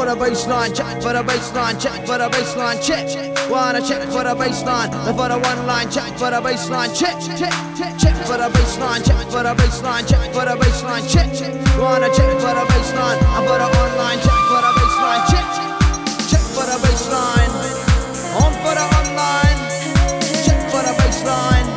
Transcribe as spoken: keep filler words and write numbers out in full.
the baseline, check for the baseline, check for the baseline, check. Wanna check for the baseline, and for the one line, check for the baseline, check, check, check for the baseline, check for the baseline, check for the baseline, check. Wanna check for the baseline, and for the one line, check for the baseline, check, check for the baseline, on for the online, check for the baseline.